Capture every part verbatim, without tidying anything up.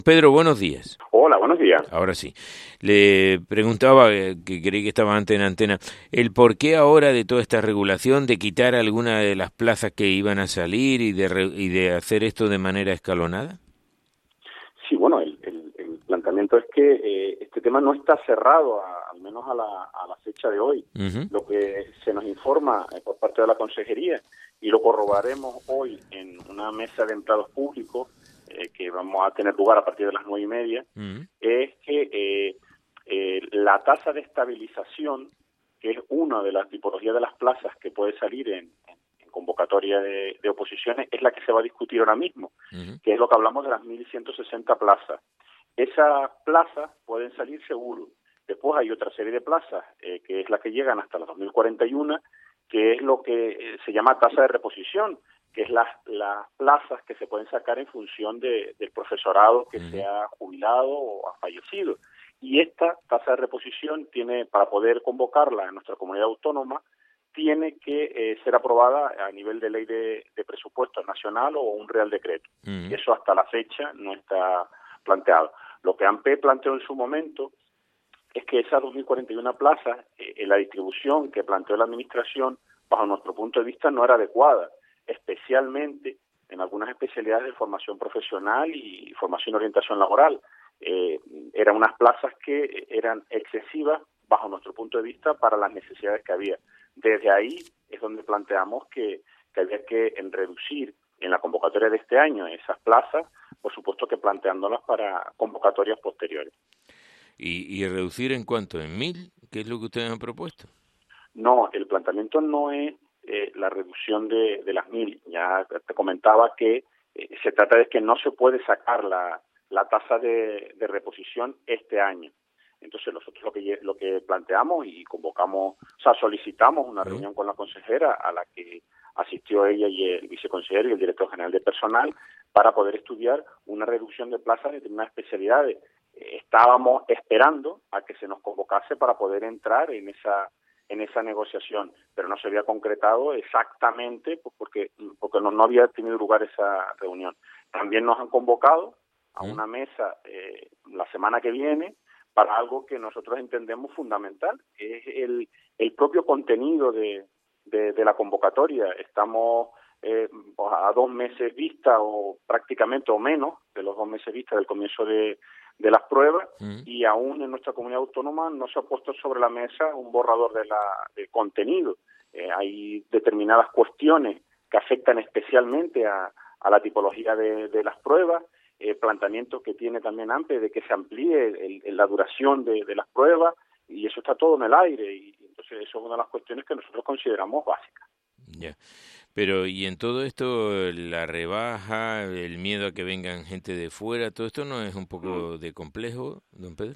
Pedro, buenos días. Hola, buenos días. Ahora sí. Le preguntaba, eh, que creí que estaba antes en antena, el por qué ahora de toda esta regulación de quitar alguna de las plazas que iban a salir y de, re, y de hacer esto de manera escalonada. Sí, bueno, el, el, el planteamiento es que eh, este tema no está cerrado, a, al menos a la, a la fecha de hoy. Uh-huh. Lo que se nos informa eh, por parte de la Consejería, y lo corroboraremos hoy en una mesa de empleados públicos, eh, que vamos a tener lugar a partir de las nueve y media, uh-huh. es que eh, eh, la tasa de estabilización, que es una de las tipologías de las plazas que puede salir en, en, en convocatoria de, de oposiciones, es la que se va a discutir ahora mismo, uh-huh. que es lo que hablamos de las mil ciento sesenta plazas. Esas plazas pueden salir seguro. Después hay otra serie de plazas, eh, que es la que llegan hasta las dos mil cuarenta y uno, que es lo que eh, se llama tasa de reposición, que es las, las plazas que se pueden sacar en función de, del profesorado que uh-huh. se ha jubilado o ha fallecido. Y esta tasa de reposición tiene, para poder convocarla en nuestra comunidad autónoma, tiene que eh, ser aprobada a nivel de ley de, de presupuesto nacional o un real decreto. Uh-huh. Y eso hasta la fecha no está planteado. Lo que A M P planteó en su momento es que esas dos mil cuarenta y uno plazas, eh, en la distribución que planteó la Administración, bajo nuestro punto de vista, no era adecuada, especialmente en algunas especialidades de formación profesional y formación y orientación laboral. Eh, eran unas plazas que eran excesivas, bajo nuestro punto de vista, para las necesidades que había. Desde ahí es donde planteamos que, que había que en reducir en la convocatoria de este año esas plazas, por supuesto que planteándolas para convocatorias posteriores. ¿Y, y reducir en cuánto? ¿En mil? ¿Qué es lo que ustedes han propuesto? No, el planteamiento no es eh, la reducción de, de las mil. Ya te comentaba que eh, se trata de que no se puede sacar la, la tasa de, de reposición este año. Entonces nosotros lo que lo que planteamos y convocamos, o sea, solicitamos una reunión ¿Sí? con la consejera a la que asistió ella y el viceconsejero y el director general de personal para poder estudiar una reducción de plazas de determinadas especialidades. Eh, estábamos esperando a que se nos convocase para poder entrar en esa en esa negociación, pero no se había concretado exactamente pues porque porque no, no había tenido lugar esa reunión. También nos han convocado a una mesa eh, la semana que viene para algo que nosotros entendemos fundamental, que es el, el propio contenido de, de, de la convocatoria. Estamos eh, a dos meses vista o prácticamente o menos de los dos meses vista del comienzo de, de las pruebas uh-huh. y aún en nuestra comunidad autónoma no se ha puesto sobre la mesa un borrador de la, del contenido. Eh, hay determinadas cuestiones que afectan especialmente a, a la tipología de, de las pruebas, Eh, planteamiento que tiene también A M P de que se amplíe el, el, la duración de, de las pruebas, y eso está todo en el aire, y entonces eso es una de las cuestiones que nosotros consideramos básicas. Ya, pero y en todo esto, la rebaja, el miedo a que vengan gente de fuera, ¿todo esto no es un poco mm. de complejo, don Pedro?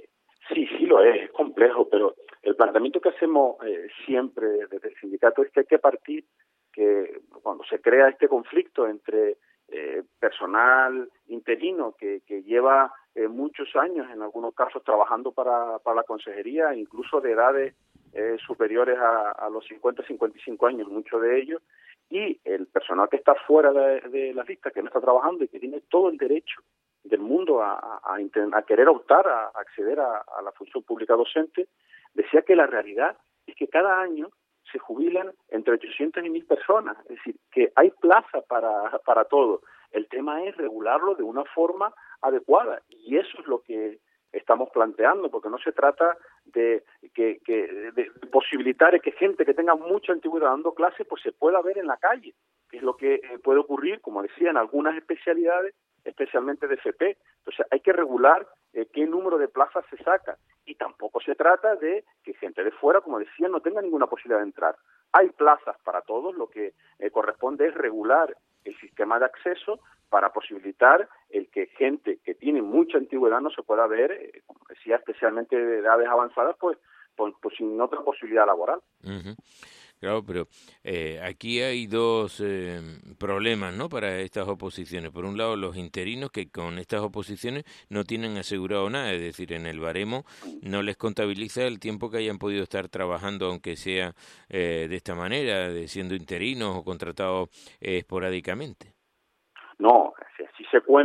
Sí, sí lo es, es complejo, pero el planteamiento que hacemos eh, siempre desde el sindicato es que hay que partir que cuando se crea este conflicto entre Eh, personal interino que, que lleva eh, muchos años, en algunos casos, trabajando para, para la consejería, incluso de edades eh, superiores a, a los cincuenta, cincuenta y cinco años, muchos de ellos, y el personal que está fuera de, de la lista, que no está trabajando y que tiene todo el derecho del mundo a, a, a, a querer optar a, a acceder a, a la función pública docente, decía que la realidad es que cada año se jubilan entre ochocientas y mil personas, es decir, que hay plaza para, para todo. El tema es regularlo de una forma adecuada, y eso es lo que estamos planteando, porque no se trata de, que, que, de posibilitar que gente que tenga mucha antigüedad dando clases pues se pueda ver en la calle, que es lo que eh, puede ocurrir, como decía, en algunas especialidades, especialmente de F P. Entonces hay que regular eh, qué número de plazas se saca, y tampoco se trata de que gente de fuera, como decía, no tenga ninguna posibilidad de entrar. Hay plazas para todos, lo que eh, corresponde es regular el sistema de acceso para posibilitar el que gente que tiene mucha antigüedad no se pueda ver, eh, como decía, especialmente de edades avanzadas, pues, pues, pues sin otra posibilidad laboral. Uh-huh. Claro, pero eh, aquí hay dos eh, problemas, ¿no?, para estas oposiciones. Por un lado, los interinos que con estas oposiciones no tienen asegurado nada, es decir, en el baremo no les contabiliza el tiempo que hayan podido estar trabajando, aunque sea eh, de esta manera, de siendo interinos o contratados eh, esporádicamente. No, si así se cuenta,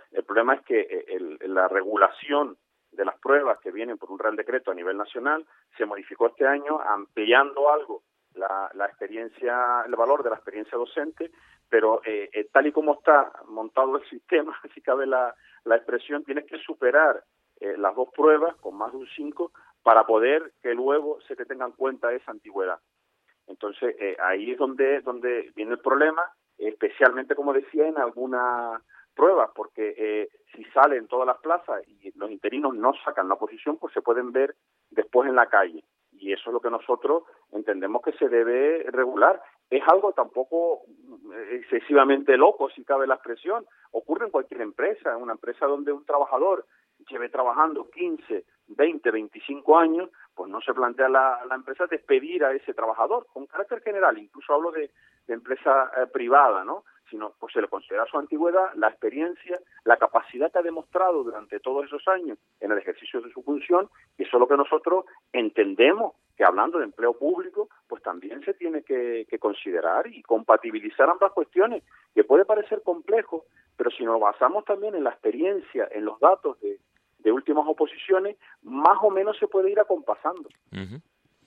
El problema es que el, la regulación de las pruebas que vienen por un Real Decreto a nivel nacional se modificó este año ampliando algo la, la experiencia, el valor de la experiencia docente, pero eh, eh, tal y como está montado el sistema, si cabe la, la expresión, tienes que superar eh, las dos pruebas con más de un cinco para poder que luego se te tenga en cuenta esa antigüedad. Entonces, eh, ahí es donde, donde viene el problema, especialmente, como decía, en algunas pruebas, porque eh, si salen todas las plazas y los interinos no sacan la oposición, pues se pueden ver después en la calle. Y eso es lo que nosotros entendemos que se debe regular. Es algo tampoco excesivamente loco, si cabe la expresión. Ocurre en cualquier empresa, en una empresa donde un trabajador lleve trabajando quince, veinte, veinticinco años, pues no se plantea la, la empresa despedir a ese trabajador, con carácter general, incluso hablo de, de empresa eh, privada, ¿no? Sino pues se le considera su antigüedad, la experiencia, la capacidad que ha demostrado durante todos esos años en el ejercicio de su función, y eso es lo que nosotros entendemos que hablando de empleo público, pues también se tiene que, que considerar y compatibilizar ambas cuestiones, que puede parecer complejo, pero si nos basamos también en la experiencia, en los datos de, de últimas oposiciones, más o menos se puede ir acompasando. Uh-huh.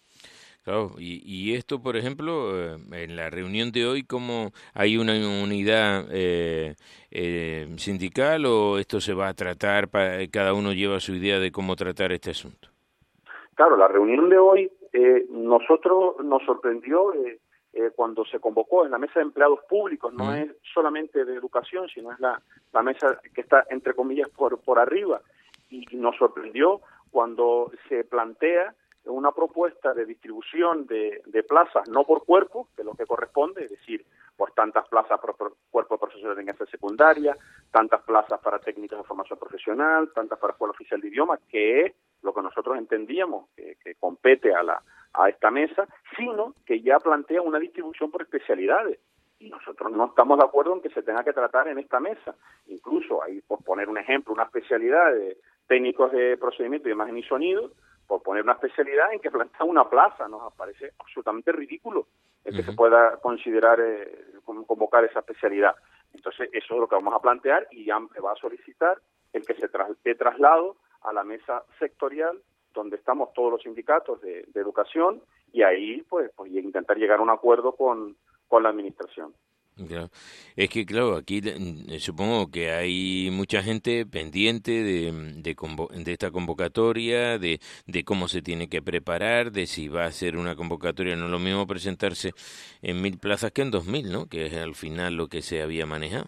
Claro, y, y esto, por ejemplo, eh, en la reunión de hoy, ¿cómo hay una unidad eh, eh, sindical o esto se va a tratar, para, cada uno lleva su idea de cómo tratar este asunto? Claro, la reunión de hoy eh, nosotros nos sorprendió eh, eh, cuando se convocó en la mesa de empleados públicos, no mm. es solamente de educación, sino es la, la mesa que está, entre comillas, por, por arriba, y nos sorprendió cuando se plantea una propuesta de distribución de, de plazas, no por cuerpo, que es lo que corresponde, es decir, pues tantas plazas por, por cuerpo de profesores de enseñanza secundaria, tantas plazas para técnicos de formación profesional, tantas para escuela oficial de idiomas, que es lo que nosotros entendíamos que, que compete a la a esta mesa, sino que ya plantea una distribución por especialidades. Y nosotros no estamos de acuerdo en que se tenga que tratar en esta mesa. Incluso, ahí por poner un ejemplo, una especialidad de técnicos de procedimiento de imagen y sonido, por poner una especialidad en que plantea una plaza, nos parece absolutamente ridículo el que uh-huh. se pueda considerar eh, convocar esa especialidad. Entonces, eso es lo que vamos a plantear y A M P E va a solicitar el que se tra- de traslado a la mesa sectorial donde estamos todos los sindicatos de, de educación y ahí pues, pues intentar llegar a un acuerdo con, con la administración. Claro. Es que, claro, aquí eh, supongo que hay mucha gente pendiente de, de, convo- de esta convocatoria, de, de cómo se tiene que preparar, de si va a ser una convocatoria. No es lo mismo presentarse en mil plazas que en dos mil, ¿no? Que es al final lo que se había manejado.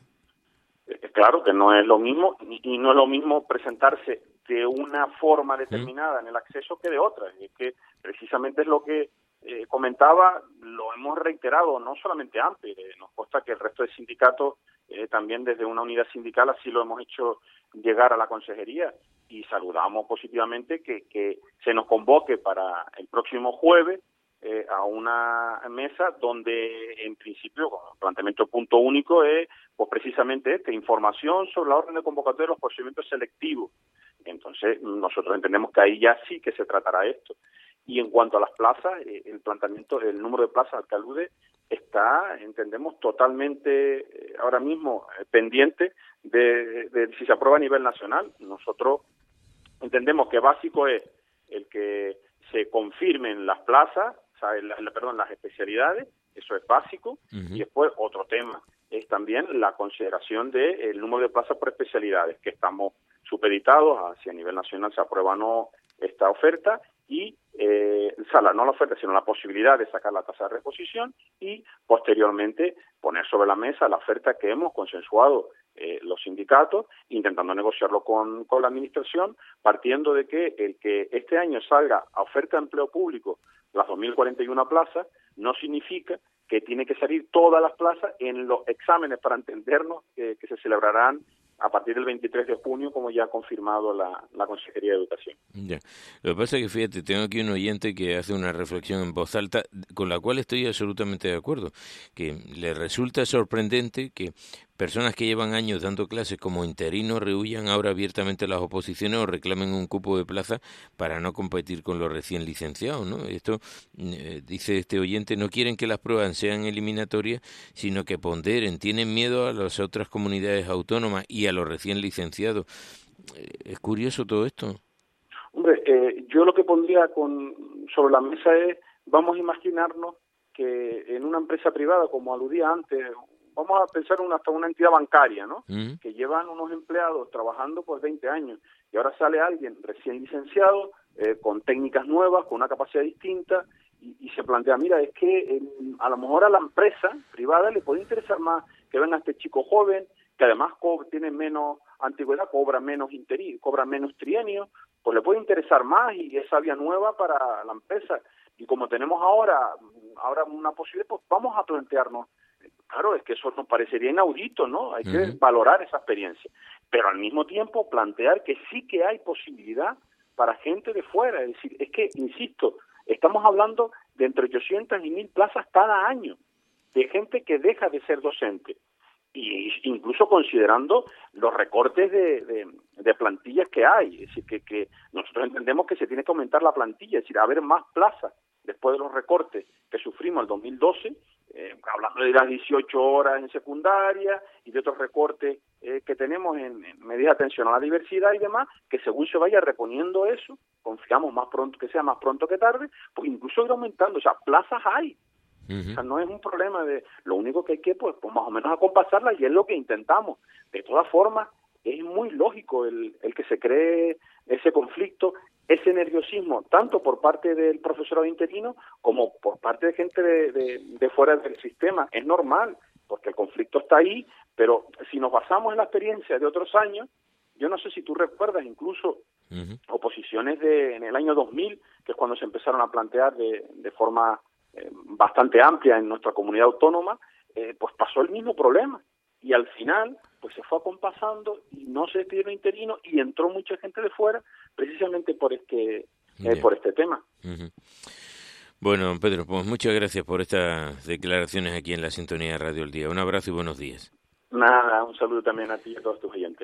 Claro que no es lo mismo, y no es lo mismo presentarse de una forma determinada en el acceso que de otra. Y es que precisamente es lo que eh, comentaba, lo hemos reiterado, no solamente A M P E, eh, nos consta que el resto de sindicatos, eh, también desde una unidad sindical, así lo hemos hecho llegar a la consejería, y saludamos positivamente que, que se nos convoque para el próximo jueves eh, a una mesa donde, en principio, con el planteamiento punto único es, pues precisamente este, información sobre la orden de convocatoria de los procedimientos selectivos. Entonces, nosotros entendemos que ahí ya sí que se tratará esto. Y en cuanto a las plazas, eh, el planteamiento, el número de plazas al que alude está, entendemos, totalmente eh, ahora mismo eh, pendiente de, de, de si se aprueba a nivel nacional. Nosotros entendemos que básico es el que se confirmen las plazas, o sea, el, el, perdón, las especialidades, eso es básico, uh-huh. y después otro tema es también la consideración del número de plazas por especialidades, que estamos supeditados a si a nivel nacional se aprueba o no esta oferta, y eh, o sea, no la oferta, sino la posibilidad de sacar la tasa de reposición y posteriormente poner sobre la mesa la oferta que hemos consensuado eh, los sindicatos, intentando negociarlo con, con la administración, partiendo de que el que este año salga a oferta de empleo público las dos mil cuarenta y una plazas no significa que tiene que salir todas las plazas en los exámenes, para entendernos, eh, que se celebrarán a partir del veintitrés de junio, como ya ha confirmado la, la Consejería de Educación. Ya. Lo que pasa es que, fíjate, tengo aquí un oyente que hace una reflexión en voz alta, con la cual estoy absolutamente de acuerdo, que le resulta sorprendente que personas que llevan años dando clases como interinos rehuyan ahora abiertamente las oposiciones o reclamen un cupo de plaza para no competir con los recién licenciados, ¿no? Esto, eh, dice este oyente, no quieren que las pruebas sean eliminatorias, sino que ponderen, tienen miedo a las otras comunidades autónomas y a los recién licenciados. Eh, es curioso todo esto. Hombre, eh, yo lo que pondría con sobre la mesa es, vamos a imaginarnos que en una empresa privada, como aludía antes, vamos a pensar en una, hasta una entidad bancaria, ¿no? Mm. Que llevan unos empleados trabajando por veinte años y ahora sale alguien recién licenciado, eh, con técnicas nuevas, con una capacidad distinta y, y se plantea, mira, es que eh, a lo mejor a la empresa privada le puede interesar más que venga este chico joven, que además co- tiene menos antigüedad, cobra menos interi- cobra menos trienio, pues le puede interesar más y esa vía nueva para la empresa. Y como tenemos ahora, ahora una posibilidad, pues vamos a plantearnos. Claro, es que eso nos parecería inaudito, ¿no? Hay que uh-huh. valorar esa experiencia. Pero al mismo tiempo plantear que sí que hay posibilidad para gente de fuera. Es decir, es que, insisto, estamos hablando de entre ochocientas y mil plazas cada año de gente que deja de ser docente. Y incluso considerando los recortes de, de, de plantillas que hay. Es decir, que, que nosotros entendemos que se tiene que aumentar la plantilla, es decir, haber más plazas después de los recortes que sufrimos el dos mil doce, eh, hablando de las dieciocho horas en secundaria y de otros recortes eh, que tenemos en, en medidas de atención a la diversidad y demás, que según se vaya reponiendo eso, confiamos más pronto que sea más pronto que tarde, pues incluso ir aumentando, o sea, plazas hay. Uh-huh. O sea, no es un problema de, lo único que hay que, pues, pues más o menos acompasarla y es lo que intentamos. De todas formas, es muy lógico el, el que se cree ese conflicto, ese nerviosismo, tanto por parte del profesorado interino como por parte de gente de, de, de fuera del sistema. Es normal, porque el conflicto está ahí, pero si nos basamos en la experiencia de otros años, yo no sé si tú recuerdas incluso uh-huh. oposiciones de en el año dos mil, que es cuando se empezaron a plantear de, de forma eh, bastante amplia en nuestra comunidad autónoma, eh, pues pasó el mismo problema. Y al final, pues se fue acompasando y no se despidieron interinos y entró mucha gente de fuera precisamente por este eh, por este tema. Uh-huh. Bueno, Pedro, pues muchas gracias por estas declaraciones aquí en la Sintonía de Radio El Día. Un abrazo y buenos días. Nada, un saludo también a ti y a todos tus oyentes.